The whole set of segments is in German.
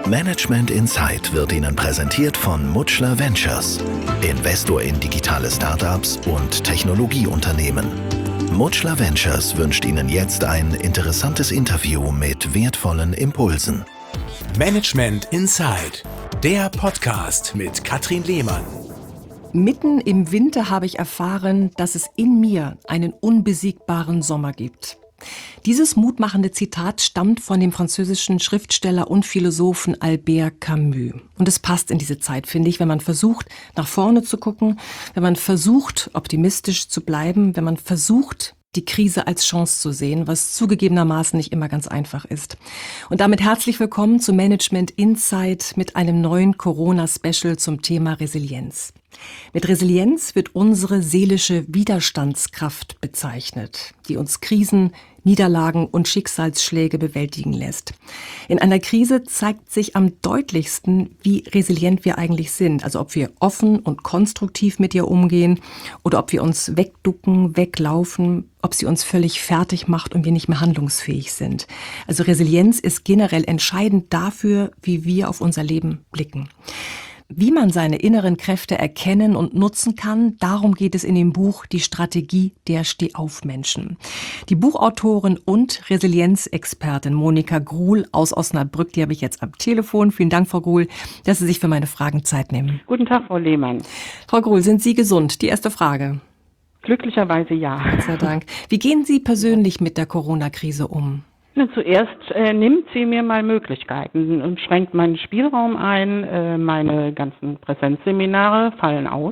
Management Insight wird Ihnen präsentiert von Mutschler Ventures, Investor in digitale Startups und Technologieunternehmen. Mutschler Ventures wünscht Ihnen jetzt ein interessantes Interview mit wertvollen Impulsen. Management Insight, der Podcast mit Katrin Lehmann. Mitten im Winter habe ich erfahren, dass es in mir einen unbesiegbaren Sommer gibt. Dieses mutmachende Zitat stammt von dem französischen Schriftsteller und Philosophen Albert Camus. Und es passt in diese Zeit, finde ich, wenn man versucht, nach vorne zu gucken, wenn man versucht, optimistisch zu bleiben, wenn man versucht, die Krise als Chance zu sehen, was zugegebenermaßen nicht immer ganz einfach ist. Und damit herzlich willkommen zu Management Insight mit einem neuen Corona-Special zum Thema Resilienz. Mit Resilienz wird unsere seelische Widerstandskraft bezeichnet, die uns Krisen, Niederlagen und Schicksalsschläge bewältigen lässt. In einer Krise zeigt sich am deutlichsten, wie resilient wir eigentlich sind. Also ob wir offen und konstruktiv mit ihr umgehen oder ob wir uns wegducken, weglaufen, ob sie uns völlig fertig macht und wir nicht mehr handlungsfähig sind. Also Resilienz ist generell entscheidend dafür, wie wir auf unser Leben blicken. Wie man seine inneren Kräfte erkennen und nutzen kann, darum geht es in dem Buch Die Strategie der Stehaufmenschen. Die Buchautorin und Resilienzexpertin Monika Gruhl aus Osnabrück, die habe ich jetzt am Telefon. Vielen Dank, Frau Gruhl, dass Sie sich für meine Fragen Zeit nehmen. Guten Tag, Frau Lehmann. Frau Gruhl, sind Sie gesund? Die erste Frage. Glücklicherweise ja. Gott sei Dank. Wie gehen Sie persönlich mit der Corona-Krise um? Zuerst nimmt sie mir mal Möglichkeiten und schränkt meinen Spielraum ein. Meine ganzen Präsenzseminare fallen aus.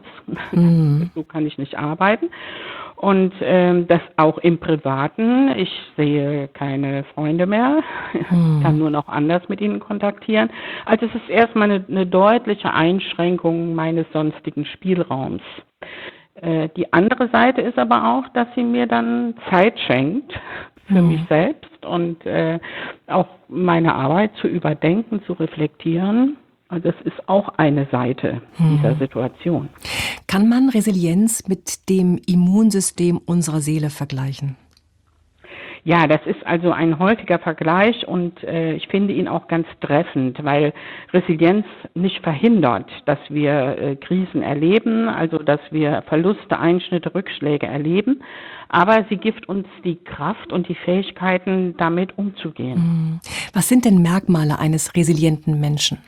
So kann ich nicht arbeiten. Und das auch im Privaten. Ich sehe keine Freunde mehr, kann nur noch anders mit ihnen kontaktieren. Also es ist erstmal eine deutliche Einschränkung meines sonstigen Spielraums. Die andere Seite ist aber auch, dass sie mir dann Zeit schenkt für mich selbst und auch meine Arbeit zu überdenken, zu reflektieren. Also das ist auch eine Seite dieser Situation. Kann man Resilienz mit dem Immunsystem unserer Seele vergleichen? Ja, das ist also ein häufiger Vergleich und ich finde ihn auch ganz treffend, weil Resilienz nicht verhindert, dass wir Krisen erleben, also dass wir Verluste, Einschnitte, Rückschläge erleben, aber sie gibt uns die Kraft und die Fähigkeiten, damit umzugehen. Was sind denn Merkmale eines resilienten Menschen?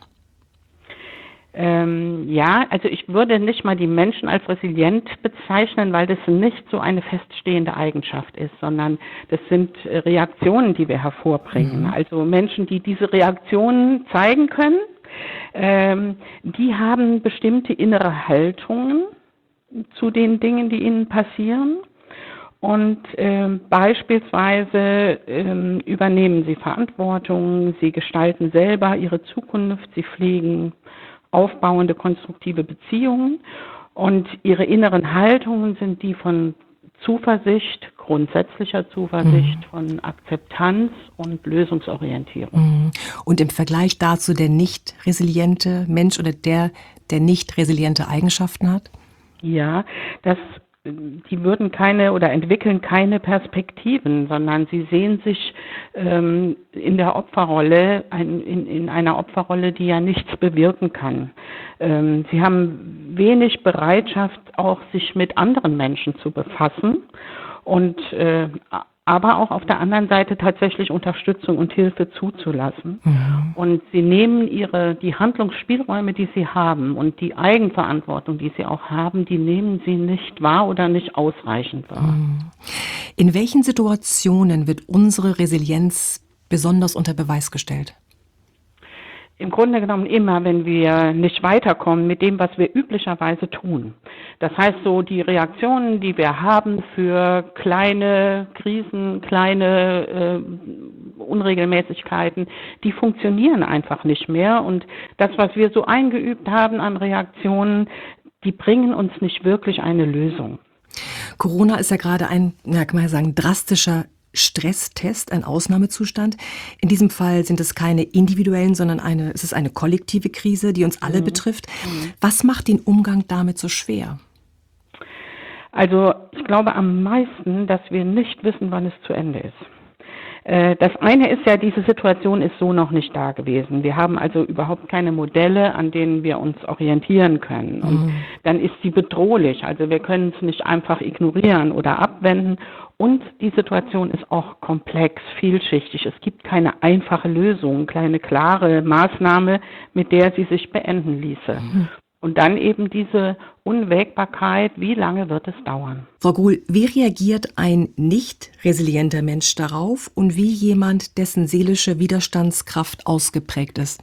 Ja, also ich würde nicht mal die Menschen als resilient bezeichnen, weil das nicht so eine feststehende Eigenschaft ist, sondern das sind Reaktionen, die wir hervorbringen. Also Menschen, die diese Reaktionen zeigen können, die haben bestimmte innere Haltungen zu den Dingen, die ihnen passieren. Und beispielsweise übernehmen sie Verantwortung, sie gestalten selber ihre Zukunft, sie pflegen aufbauende, konstruktive Beziehungen und ihre inneren Haltungen sind die von Zuversicht, grundsätzlicher Zuversicht, von Akzeptanz und Lösungsorientierung. Und im Vergleich dazu der nicht resiliente Mensch oder der nicht resiliente Eigenschaften hat? Ja, die würden keine oder entwickeln keine Perspektiven, sondern sie sehen sich in der Opferrolle, in einer Opferrolle, die ja nichts bewirken kann. Sie haben wenig Bereitschaft, auch sich mit anderen Menschen zu befassen und aber auch auf der anderen Seite tatsächlich Unterstützung und Hilfe zuzulassen. Und sie nehmen die Handlungsspielräume, die sie haben und die Eigenverantwortung, die sie auch haben, die nehmen sie nicht wahr oder nicht ausreichend wahr. In welchen Situationen wird unsere Resilienz besonders unter Beweis gestellt? Im Grunde genommen immer, wenn wir nicht weiterkommen mit dem, was wir üblicherweise tun. Das heißt so, die Reaktionen, die wir haben für kleine Krisen, kleine Unregelmäßigkeiten, die funktionieren einfach nicht mehr. Und das, was wir so eingeübt haben an Reaktionen, die bringen uns nicht wirklich eine Lösung. Corona ist ja gerade ein, kann man ja sagen, drastischer Stresstest, ein Ausnahmezustand. In diesem Fall sind es keine individuellen, sondern es ist eine kollektive Krise, die uns alle betrifft. Was macht den Umgang damit so schwer? Also ich glaube am meisten, dass wir nicht wissen, wann es zu Ende ist. Das eine ist ja, diese Situation ist so noch nicht da gewesen. Wir haben also überhaupt keine Modelle, an denen wir uns orientieren können. Und dann ist sie bedrohlich. Also wir können es nicht einfach ignorieren oder abwenden. Und die Situation ist auch komplex, vielschichtig. Es gibt keine einfache Lösung, keine klare Maßnahme, mit der sie sich beenden ließe. Und dann eben diese Unwägbarkeit, wie lange wird es dauern? Frau Gruhl, wie reagiert ein nicht resilienter Mensch darauf und wie jemand, dessen seelische Widerstandskraft ausgeprägt ist?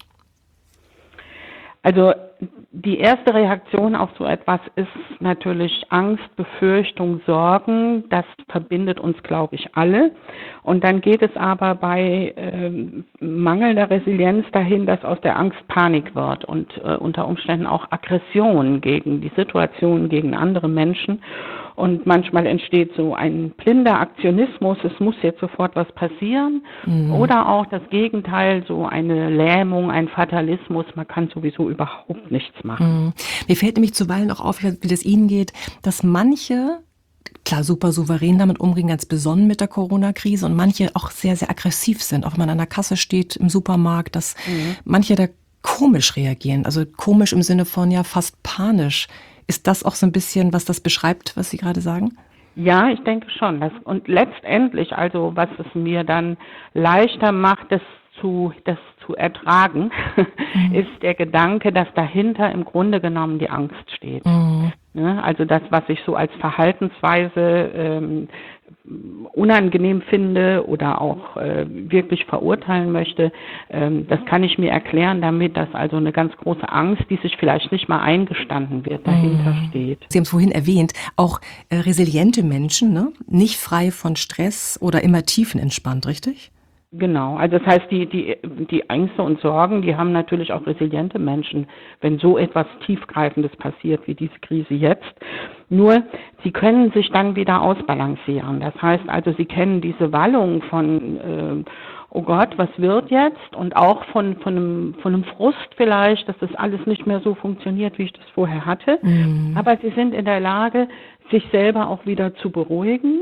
Also die erste Reaktion auf so etwas ist natürlich Angst, Befürchtung, Sorgen. Das verbindet uns, glaube ich, alle. Und dann geht es aber bei mangelnder Resilienz dahin, dass aus der Angst Panik wird und unter Umständen auch Aggression gegen die Situation, gegen andere Menschen. Und manchmal entsteht so ein blinder Aktionismus, es muss jetzt sofort was passieren. Oder auch das Gegenteil, so eine Lähmung, ein Fatalismus, man kann sowieso überhaupt nichts machen. Mir fällt nämlich zuweilen auch auf, wie das Ihnen geht, dass manche, klar super souverän damit umgehen, ganz besonnen mit der Corona-Krise und manche auch sehr, sehr aggressiv sind. Auch wenn man an der Kasse steht im Supermarkt, dass manche da komisch reagieren. Also komisch im Sinne von ja fast panisch. Ist das auch so ein bisschen, was das beschreibt, was Sie gerade sagen? Ja, ich denke schon. Und letztendlich, also was es mir dann leichter macht, das zu ertragen, ist der Gedanke, dass dahinter im Grunde genommen die Angst steht. Ja, also das, was ich so als Verhaltensweise unangenehm finde oder auch wirklich verurteilen möchte, das kann ich mir erklären damit, dass also eine ganz große Angst, die sich vielleicht nicht mal eingestanden wird, dahinter steht. Sie haben es vorhin erwähnt, auch resiliente Menschen, ne? Nicht frei von Stress oder immer tiefenentspannt, richtig? Genau, also das heißt, die Ängste und Sorgen, die haben natürlich auch resiliente Menschen, wenn so etwas Tiefgreifendes passiert wie diese Krise jetzt. Nur, sie können sich dann wieder ausbalancieren. Das heißt also, sie kennen diese Wallung von, oh Gott, was wird jetzt? Und auch von einem Frust vielleicht, dass das alles nicht mehr so funktioniert, wie ich das vorher hatte. Aber sie sind in der Lage, sich selber auch wieder zu beruhigen.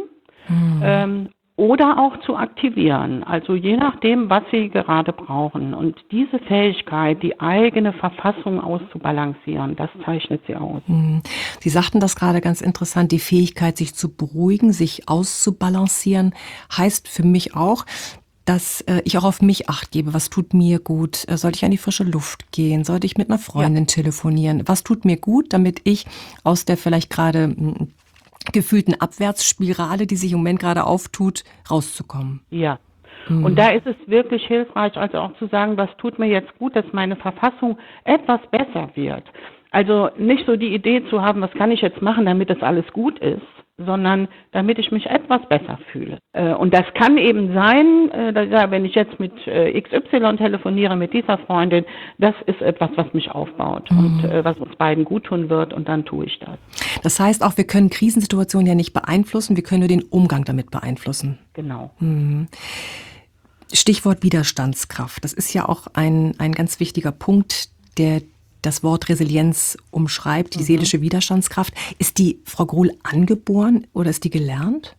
Oder auch zu aktivieren, also je nachdem, was sie gerade brauchen. Und diese Fähigkeit, die eigene Verfassung auszubalancieren, das zeichnet sie aus. Sie sagten das gerade ganz interessant, die Fähigkeit, sich zu beruhigen, sich auszubalancieren, heißt für mich auch, dass ich auch auf mich Acht gebe. Was tut mir gut? Sollte ich an die frische Luft gehen? Sollte ich mit einer Freundin telefonieren? Was tut mir gut, damit ich aus der vielleicht gerade gefühlten Abwärtsspirale, die sich im Moment gerade auftut, rauszukommen. Ja. Und da ist es wirklich hilfreich, also auch zu sagen, was tut mir jetzt gut, dass meine Verfassung etwas besser wird. Also nicht so die Idee zu haben, was kann ich jetzt machen, damit das alles gut ist, sondern damit ich mich etwas besser fühle. Und das kann eben sein, wenn ich jetzt mit XY telefoniere, mit dieser Freundin, das ist etwas, was mich aufbaut und was uns beiden gut tun wird und dann tue ich das. Das heißt auch, wir können Krisensituationen ja nicht beeinflussen, wir können nur den Umgang damit beeinflussen. Genau. Stichwort Widerstandskraft. Das ist ja auch ein ganz wichtiger Punkt, der das Wort Resilienz umschreibt, die seelische Widerstandskraft. Ist die, Frau Gruhl, angeboren oder ist die gelernt?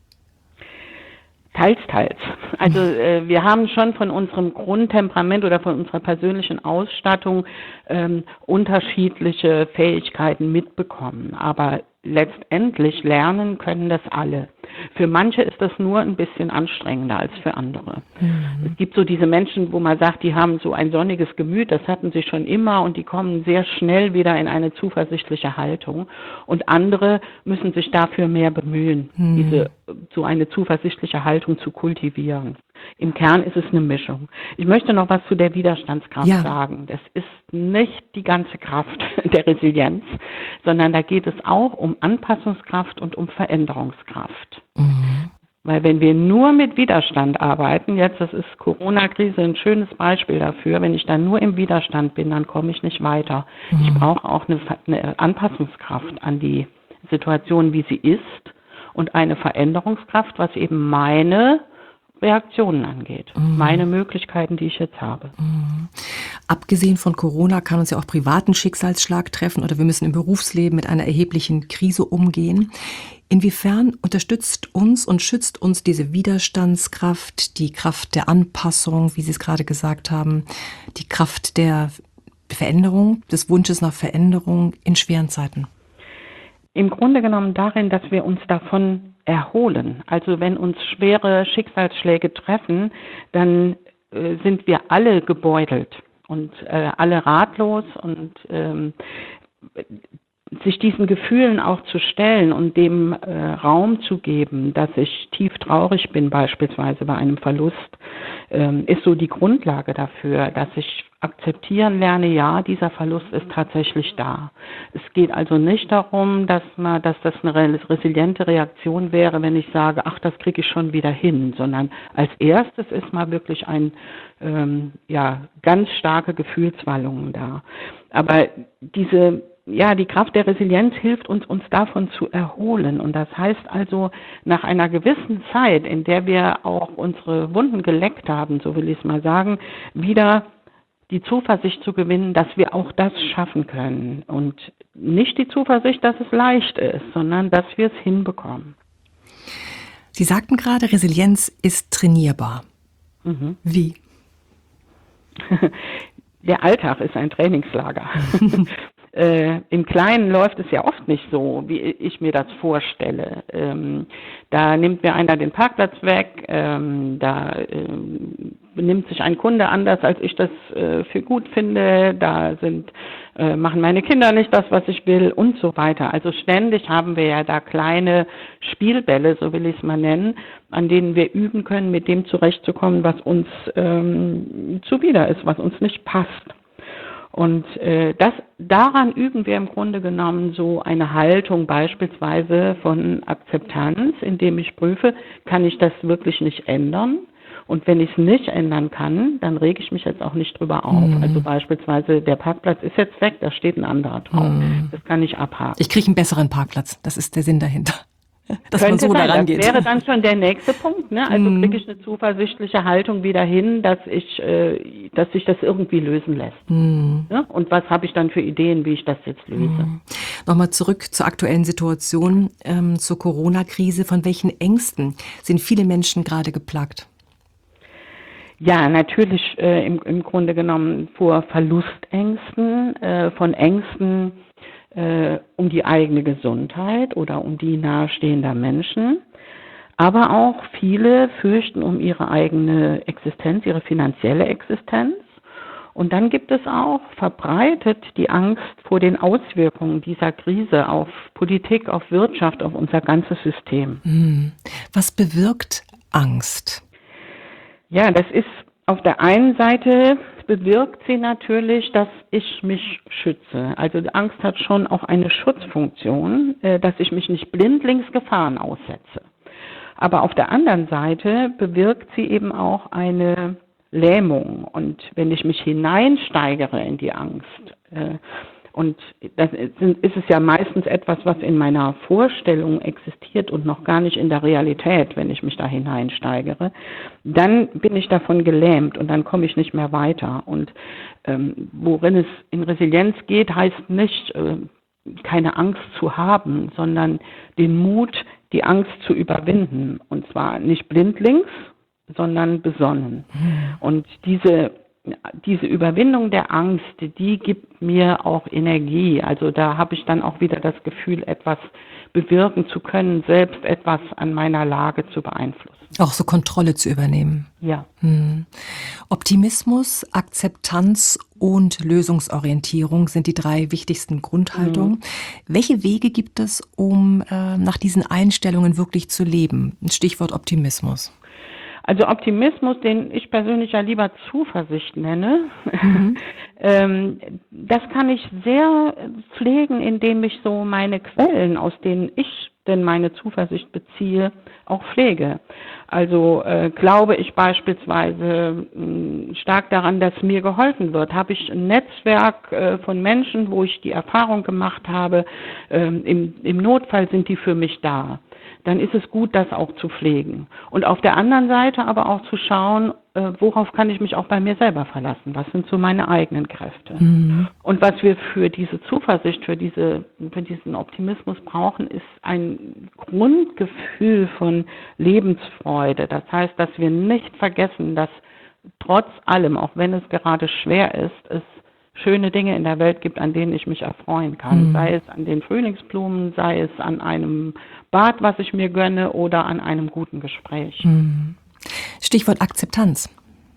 Teils, teils. Also wir haben schon von unserem Grundtemperament oder von unserer persönlichen Ausstattung unterschiedliche Fähigkeiten mitbekommen. Aber letztendlich lernen können das alle. Für manche ist das nur ein bisschen anstrengender als für andere. Es gibt so diese Menschen, wo man sagt, die haben so ein sonniges Gemüt, das hatten sie schon immer und die kommen sehr schnell wieder in eine zuversichtliche Haltung. Und andere müssen sich dafür mehr bemühen, so eine zuversichtliche Haltung zu kultivieren. Im Kern ist es eine Mischung. Ich möchte noch was zu der Widerstandskraft sagen. Das ist nicht die ganze Kraft der Resilienz, sondern da geht es auch um Anpassungskraft und um Veränderungskraft. Weil wenn wir nur mit Widerstand arbeiten, jetzt, das ist Corona-Krise ein schönes Beispiel dafür, wenn ich dann nur im Widerstand bin, dann komme ich nicht weiter. Ich brauche auch eine Anpassungskraft an die Situation, wie sie ist und eine Veränderungskraft, was eben meine Reaktionen angeht, meine Möglichkeiten, die ich jetzt habe. Abgesehen von Corona kann uns ja auch privaten Schicksalsschlag treffen oder wir müssen im Berufsleben mit einer erheblichen Krise umgehen. Inwiefern unterstützt uns und schützt uns diese Widerstandskraft, die Kraft der Anpassung, wie Sie es gerade gesagt haben, die Kraft der Veränderung, des Wunsches nach Veränderung in schweren Zeiten? Im Grunde genommen darin, dass wir uns davon erholen. Also wenn uns schwere Schicksalsschläge treffen, dann sind wir alle gebeutelt und alle ratlos und sich diesen Gefühlen auch zu stellen und dem Raum zu geben, dass ich tief traurig bin beispielsweise bei einem Verlust, ist so die Grundlage dafür, dass ich akzeptieren lerne, ja, dieser Verlust ist tatsächlich da. Es geht also nicht darum, dass das eine resiliente Reaktion wäre, wenn ich sage, ach, das kriege ich schon wieder hin, sondern als erstes ist mal wirklich ganz starke Gefühlswallungen da. Aber die Kraft der Resilienz hilft uns davon zu erholen. Und das heißt also, nach einer gewissen Zeit, in der wir auch unsere Wunden geleckt haben, so will ich es mal sagen, wieder die Zuversicht zu gewinnen, dass wir auch das schaffen können. Und nicht die Zuversicht, dass es leicht ist, sondern dass wir es hinbekommen. Sie sagten gerade, Resilienz ist trainierbar. Mhm. Wie? Der Alltag ist ein Trainingslager. Im Kleinen läuft es ja oft nicht so, wie ich mir das vorstelle. Da nimmt mir einer den Parkplatz weg, da benimmt sich ein Kunde anders, als ich das für gut finde, da machen meine Kinder nicht das, was ich will und so weiter. Also ständig haben wir ja da kleine Spielbälle, so will ich es mal nennen, an denen wir üben können, mit dem zurechtzukommen, was uns zuwider ist, was uns nicht passt. Und daran üben wir im Grunde genommen so eine Haltung beispielsweise von Akzeptanz, indem ich prüfe, kann ich das wirklich nicht ändern? Und wenn ich es nicht ändern kann, dann rege ich mich jetzt auch nicht drüber auf. Also beispielsweise der Parkplatz ist jetzt weg, da steht ein anderer drauf. Das kann ich abhaken. Ich kriege einen besseren Parkplatz, das ist der Sinn dahinter. Dass man so sein, daran geht. Das wäre dann schon der nächste Punkt, ne? Also kriege ich eine zuversichtliche Haltung wieder hin, dass sich das irgendwie lösen lässt. Ne? Und was habe ich dann für Ideen, wie ich das jetzt löse? Nochmal zurück zur aktuellen Situation, zur Corona-Krise. Von welchen Ängsten sind viele Menschen gerade geplagt? Ja, natürlich im Grunde genommen vor Verlustängsten, von Ängsten um die eigene Gesundheit oder um die nahestehender Menschen. Aber auch viele fürchten um ihre eigene Existenz, ihre finanzielle Existenz. Und dann gibt es auch verbreitet die Angst vor den Auswirkungen dieser Krise auf Politik, auf Wirtschaft, auf unser ganzes System. Was bewirkt Angst? Ja, das ist auf der einen Seite bewirkt sie natürlich, dass ich mich schütze. Also die Angst hat schon auch eine Schutzfunktion, dass ich mich nicht blindlings Gefahren aussetze. Aber auf der anderen Seite bewirkt sie eben auch eine Lähmung. Und wenn ich mich hineinsteigere in die Angst, und das ist es ja meistens etwas, was in meiner Vorstellung existiert und noch gar nicht in der Realität, wenn ich mich da hineinsteigere, dann bin ich davon gelähmt und dann komme ich nicht mehr weiter. Und worin es in Resilienz geht, heißt nicht, keine Angst zu haben, sondern den Mut, die Angst zu überwinden. Und zwar nicht blindlings, sondern besonnen. Und diese Überwindung der Angst, die gibt mir auch Energie. Also da habe ich dann auch wieder das Gefühl, etwas bewirken zu können, selbst etwas an meiner Lage zu beeinflussen. Auch so Kontrolle zu übernehmen. Ja. Optimismus, Akzeptanz und Lösungsorientierung sind die 3 wichtigsten Grundhaltungen. Welche Wege gibt es, um nach diesen Einstellungen wirklich zu leben? Stichwort Optimismus. Also Optimismus, den ich persönlich ja lieber Zuversicht nenne, das kann ich sehr pflegen, indem ich so meine Quellen, aus denen ich denn meine Zuversicht beziehe, auch pflege. Also glaube ich beispielsweise stark daran, dass mir geholfen wird. Habe ich ein Netzwerk von Menschen, wo ich die Erfahrung gemacht habe, im Notfall sind die für mich da. Dann ist es gut, das auch zu pflegen. Und auf der anderen Seite aber auch zu schauen, worauf kann ich mich auch bei mir selber verlassen? Was sind so meine eigenen Kräfte? Und was wir für diese Zuversicht, für diesen Optimismus brauchen, ist ein Grundgefühl von Lebensfreude. Das heißt, dass wir nicht vergessen, dass trotz allem, auch wenn es gerade schwer ist, es schöne Dinge in der Welt gibt, an denen ich mich erfreuen kann. Sei es an den Frühlingsblumen, sei es an einem Bad, was ich mir gönne, oder an einem guten Gespräch. Stichwort Akzeptanz.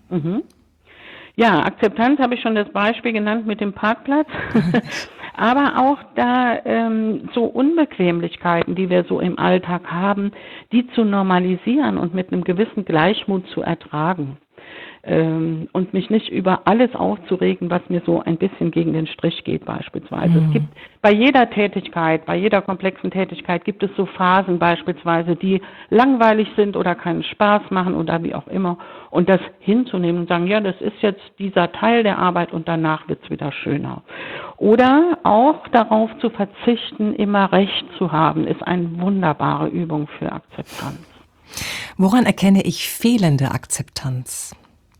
Ja, Akzeptanz habe ich schon das Beispiel genannt mit dem Parkplatz. Aber auch da so Unbequemlichkeiten, die wir so im Alltag haben, die zu normalisieren und mit einem gewissen Gleichmut zu ertragen. Und mich nicht über alles aufzuregen, was mir so ein bisschen gegen den Strich geht beispielsweise. Es gibt bei jeder Tätigkeit, bei jeder komplexen Tätigkeit gibt es so Phasen beispielsweise, die langweilig sind oder keinen Spaß machen oder wie auch immer. Und das hinzunehmen und sagen, ja, das ist jetzt dieser Teil der Arbeit und danach wird es wieder schöner. Oder auch darauf zu verzichten, immer Recht zu haben, ist eine wunderbare Übung für Akzeptanz. Woran erkenne ich fehlende Akzeptanz?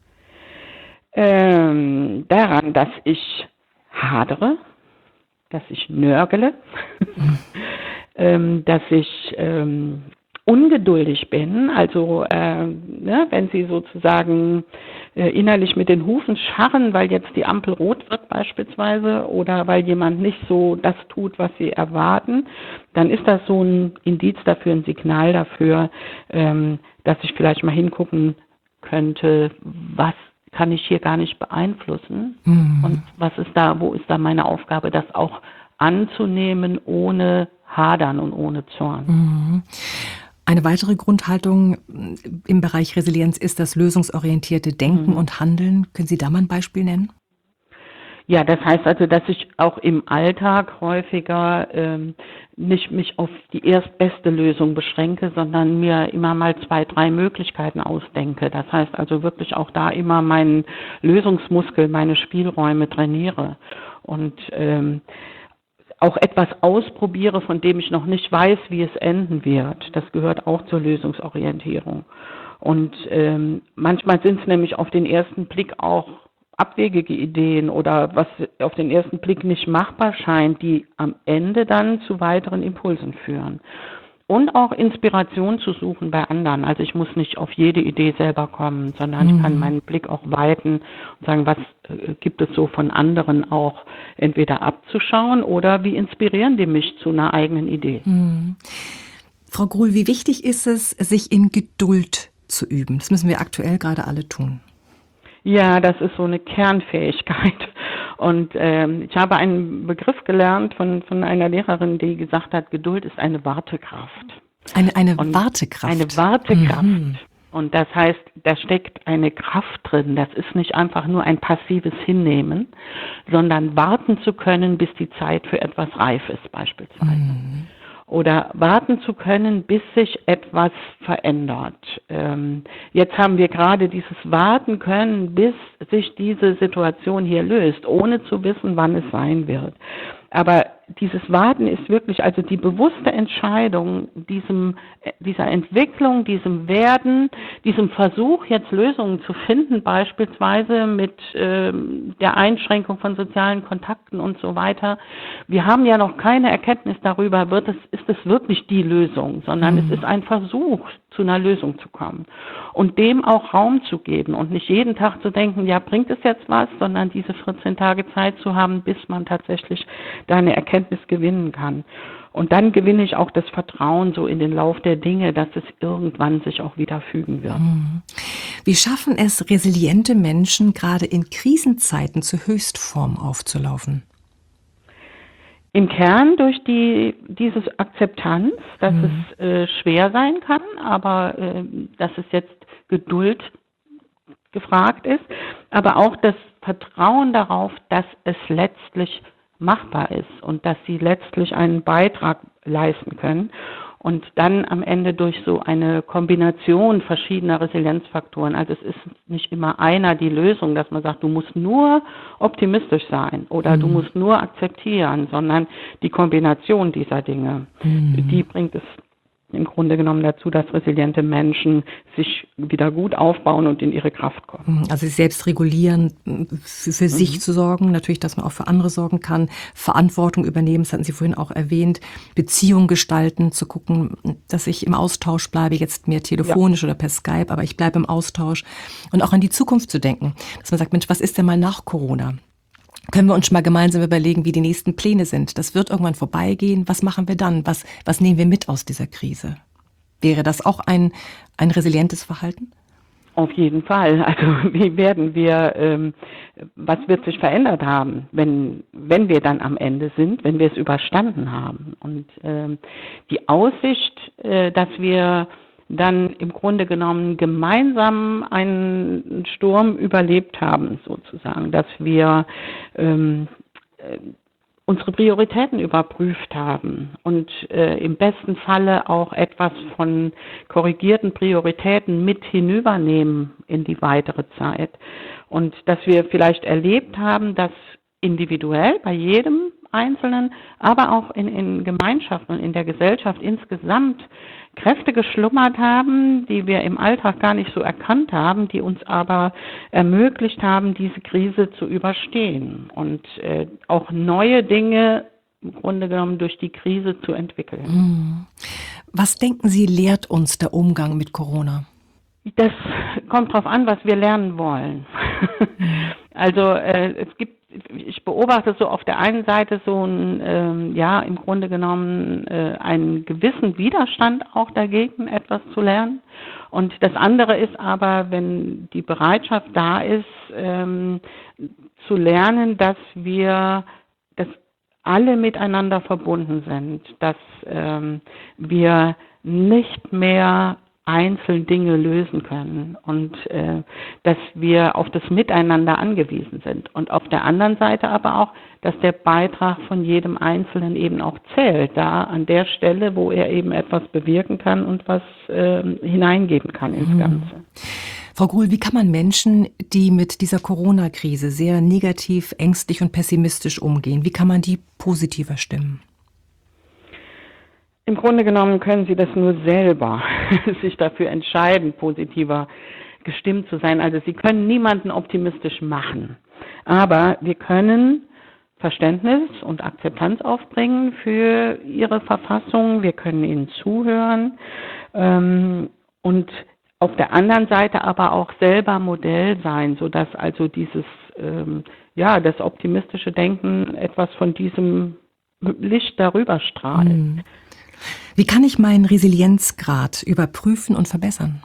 Daran, dass ich hadere, dass ich nörgele, dass ich ungeduldig bin, also wenn Sie sozusagen innerlich mit den Hufen scharren, weil jetzt die Ampel rot wird beispielsweise oder weil jemand nicht so das tut, was Sie erwarten, dann ist das so ein Indiz dafür, ein Signal dafür, dass ich vielleicht mal hingucken könnte, was kann ich hier gar nicht beeinflussen und wo ist da meine Aufgabe, das auch anzunehmen ohne Hadern und ohne Zorn. Eine weitere Grundhaltung im Bereich Resilienz ist das lösungsorientierte Denken und Handeln. Können Sie da mal ein Beispiel nennen? Ja, das heißt also, dass ich auch im Alltag häufiger nicht mich auf die erstbeste Lösung beschränke, sondern mir immer mal 2, 3 Möglichkeiten ausdenke. Das heißt also wirklich auch da immer meinen Lösungsmuskel, meine Spielräume trainiere und auch etwas ausprobiere, von dem ich noch nicht weiß, wie es enden wird. Das gehört auch zur Lösungsorientierung. Und manchmal sind es nämlich auf den ersten Blick auch abwegige Ideen oder was auf den ersten Blick nicht machbar scheint, die am Ende dann zu weiteren Impulsen führen. Und auch Inspiration zu suchen bei anderen. Also ich muss nicht auf jede Idee selber kommen, sondern ich kann meinen Blick auch weiten und sagen, was gibt es so von anderen auch entweder abzuschauen oder wie inspirieren die mich zu einer eigenen Idee. Frau Gruhl, wie wichtig ist es, sich in Geduld zu üben? Das müssen wir aktuell gerade alle tun. Ja, das ist so eine Kernfähigkeit. Und ich habe einen Begriff gelernt von einer Lehrerin, die gesagt hat, Geduld ist eine Wartekraft. Eine Wartekraft? Eine Wartekraft. Und das heißt, da steckt eine Kraft drin. Das ist nicht einfach nur ein passives Hinnehmen, sondern warten zu können, bis die Zeit für etwas reif ist beispielsweise. Oder warten zu können, bis sich etwas verändert. Jetzt haben wir gerade dieses Warten können, bis sich diese Situation hier löst, ohne zu wissen, wann es sein wird. Aber dieses Warten ist wirklich, also die bewusste Entscheidung, dieser Entwicklung, diesem Werden, diesem Versuch, jetzt Lösungen zu finden, beispielsweise mit der Einschränkung von sozialen Kontakten und so weiter. Wir haben ja noch keine Erkenntnis darüber, ist es wirklich die Lösung, sondern es ist ein Versuch, zu einer Lösung zu kommen. Und dem auch Raum zu geben und nicht jeden Tag zu denken, ja, bringt es jetzt was, sondern diese 14 Tage Zeit zu haben, bis man tatsächlich da eine Erkenntnis gewinnen kann. Und dann gewinne ich auch das Vertrauen so in den Lauf der Dinge, dass es irgendwann sich auch wieder fügen wird. Wie schaffen es resiliente Menschen, gerade in Krisenzeiten zur Höchstform aufzulaufen? Im Kern durch diese Akzeptanz, dass es schwer sein kann, aber dass es jetzt Geduld gefragt ist, aber auch das Vertrauen darauf, dass es letztlich machbar ist und dass sie letztlich einen Beitrag leisten können und dann am Ende durch so eine Kombination verschiedener Resilienzfaktoren, also es ist nicht immer einer die Lösung, dass man sagt, du musst nur optimistisch sein oder du musst nur akzeptieren, sondern die Kombination dieser Dinge, die bringt es im Grunde genommen dazu, dass resiliente Menschen sich wieder gut aufbauen und in ihre Kraft kommen. Also sich selbst regulieren, für sich zu sorgen, natürlich, dass man auch für andere sorgen kann, Verantwortung übernehmen, das hatten Sie vorhin auch erwähnt, Beziehungen gestalten, zu gucken, dass ich im Austausch bleibe, jetzt mehr telefonisch oder per Skype, aber ich bleibe im Austausch und auch an die Zukunft zu denken, dass man sagt, Mensch, was ist denn mal nach Corona? Können wir uns schon mal gemeinsam überlegen, wie die nächsten Pläne sind? Das wird irgendwann vorbeigehen. Was machen wir dann? Was nehmen wir mit aus dieser Krise? Wäre das auch ein resilientes Verhalten? Auf jeden Fall. Also wie werden wir, was wird sich verändert haben, wenn wir dann am Ende sind, wenn wir es überstanden haben? Und die Aussicht, dass wir dann im Grunde genommen gemeinsam einen Sturm überlebt haben, sozusagen, dass wir unsere Prioritäten überprüft haben und im besten Falle auch etwas von korrigierten Prioritäten mit hinübernehmen in die weitere Zeit. Und dass wir vielleicht erlebt haben, dass individuell bei jedem Einzelnen, aber auch in Gemeinschaften und in der Gesellschaft insgesamt Kräfte geschlummert haben, die wir im Alltag gar nicht so erkannt haben, die uns aber ermöglicht haben, diese Krise zu überstehen und auch neue Dinge im Grunde genommen durch die Krise zu entwickeln. Was denken Sie, lehrt uns der Umgang mit Corona? Das kommt drauf an, was wir lernen wollen. Also ich beobachte so auf der einen Seite so im Grunde genommen einen gewissen Widerstand auch dagegen, etwas zu lernen. Und das andere ist aber, wenn die Bereitschaft da ist, zu lernen, dass alle miteinander verbunden sind, dass wir nicht mehr einzeln Dinge lösen können und dass wir auf das Miteinander angewiesen sind. Und auf der anderen Seite aber auch, dass der Beitrag von jedem Einzelnen eben auch zählt, da an der Stelle, wo er eben etwas bewirken kann und was hineingeben kann ins Ganze. Frau Gruhl, wie kann man Menschen, die mit dieser Corona-Krise sehr negativ, ängstlich und pessimistisch umgehen, wie kann man die positiver stimmen? Im Grunde genommen können Sie das nur selber sich dafür entscheiden, positiver gestimmt zu sein. Also Sie können niemanden optimistisch machen. Aber wir können Verständnis und Akzeptanz aufbringen für Ihre Verfassung. Wir können Ihnen zuhören und auf der anderen Seite aber auch selber Modell sein, sodass also dieses, das optimistische Denken etwas von diesem Licht darüber strahlt. Wie kann ich meinen Resilienzgrad überprüfen und verbessern?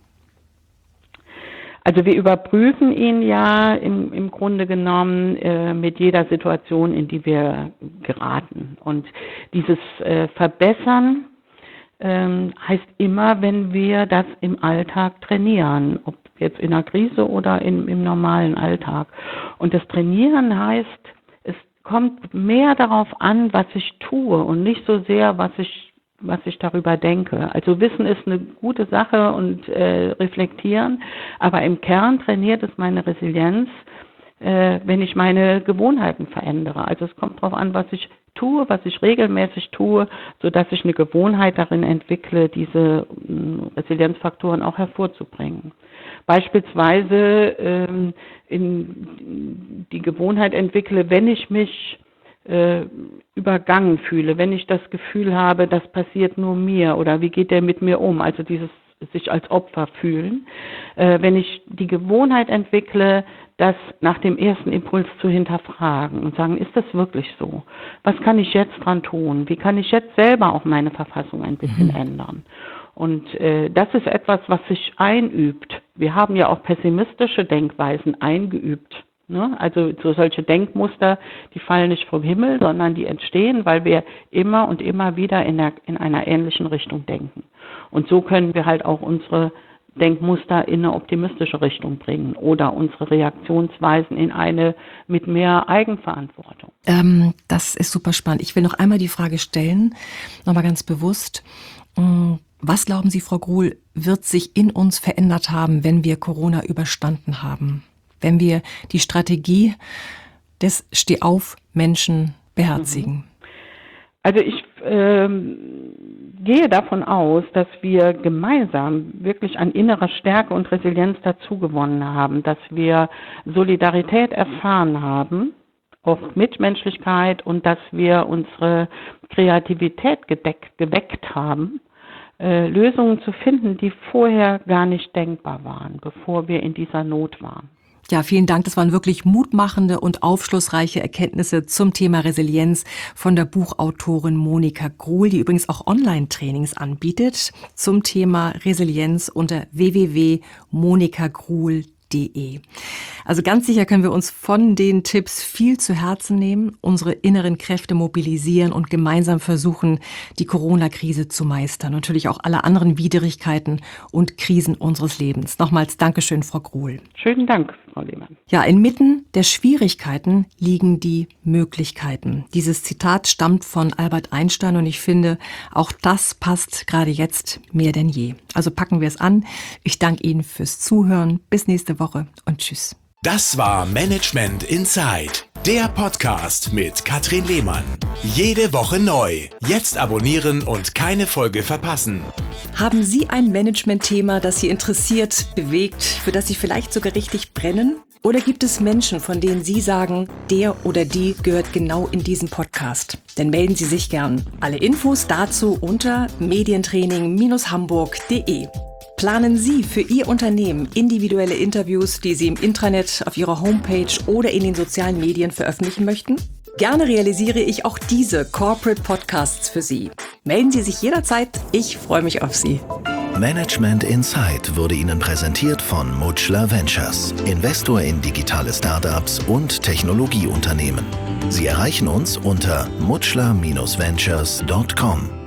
Also wir überprüfen ihn ja im Grunde genommen mit jeder Situation, in die wir geraten. Und dieses Verbessern heißt immer, wenn wir das im Alltag trainieren, ob jetzt in einer Krise oder im normalen Alltag. Und das Trainieren heißt, es kommt mehr darauf an, was ich tue und nicht so sehr, was ich darüber denke. Also Wissen ist eine gute Sache und reflektieren, aber im Kern trainiert es meine Resilienz, wenn ich meine Gewohnheiten verändere. Also es kommt darauf an, was ich tue, was ich regelmäßig tue, sodass ich eine Gewohnheit darin entwickle, diese Resilienzfaktoren auch hervorzubringen. Beispielsweise in die Gewohnheit entwickle, wenn ich mich übergangen fühle, wenn ich das Gefühl habe, das passiert nur mir oder wie geht der mit mir um, also dieses sich als Opfer fühlen, wenn ich die Gewohnheit entwickle, das nach dem ersten Impuls zu hinterfragen und sagen, ist das wirklich so? Was kann ich jetzt dran tun? Wie kann ich jetzt selber auch meine Verfassung ein bisschen ändern? Und das ist etwas, was sich einübt. Wir haben ja auch pessimistische Denkweisen eingeübt. Ne? Also so solche Denkmuster, die fallen nicht vom Himmel, sondern die entstehen, weil wir immer und immer wieder in einer ähnlichen Richtung denken. Und so können wir halt auch unsere Denkmuster in eine optimistische Richtung bringen oder unsere Reaktionsweisen in eine mit mehr Eigenverantwortung. Das ist super spannend. Ich will noch einmal die Frage stellen, nochmal ganz bewusst. Was glauben Sie, Frau Gruhl, wird sich in uns verändert haben, wenn wir Corona überstanden haben? Wenn wir die Strategie des Steh-auf-Menschen beherzigen? Also ich gehe davon aus, dass wir gemeinsam wirklich an innerer Stärke und Resilienz dazugewonnen haben, dass wir Solidarität erfahren haben, auch Mitmenschlichkeit, und dass wir unsere Kreativität geweckt haben, Lösungen zu finden, die vorher gar nicht denkbar waren, bevor wir in dieser Not waren. Ja, vielen Dank. Das waren wirklich mutmachende und aufschlussreiche Erkenntnisse zum Thema Resilienz von der Buchautorin Monika Gruhl, die übrigens auch Online-Trainings anbietet zum Thema Resilienz unter www.monikagruhl.de. Also ganz sicher können wir uns von den Tipps viel zu Herzen nehmen, unsere inneren Kräfte mobilisieren und gemeinsam versuchen, die Corona-Krise zu meistern. Natürlich auch alle anderen Widrigkeiten und Krisen unseres Lebens. Nochmals Dankeschön, Frau Gruhl. Schönen Dank, Frau Lehmann. Ja, inmitten der Schwierigkeiten liegen die Möglichkeiten. Dieses Zitat stammt von Albert Einstein und ich finde, auch das passt gerade jetzt mehr denn je. Also packen wir es an. Ich danke Ihnen fürs Zuhören. Bis nächste Woche und tschüss. Das war Management Inside, der Podcast mit Katrin Lehmann. Jede Woche neu. Jetzt abonnieren und keine Folge verpassen. Haben Sie ein Management-Thema, das Sie interessiert, bewegt, für das Sie vielleicht sogar richtig brennen? Oder gibt es Menschen, von denen Sie sagen, der oder die gehört genau in diesen Podcast? Dann melden Sie sich gern. Alle Infos dazu unter medientraining-hamburg.de. Planen Sie für Ihr Unternehmen individuelle Interviews, die Sie im Intranet, auf Ihrer Homepage oder in den sozialen Medien veröffentlichen möchten? Gerne realisiere ich auch diese Corporate Podcasts für Sie. Melden Sie sich jederzeit, ich freue mich auf Sie. Management Inside wurde Ihnen präsentiert von Mutchler Ventures, Investor in digitale Startups und Technologieunternehmen. Sie erreichen uns unter mutchler-ventures.com.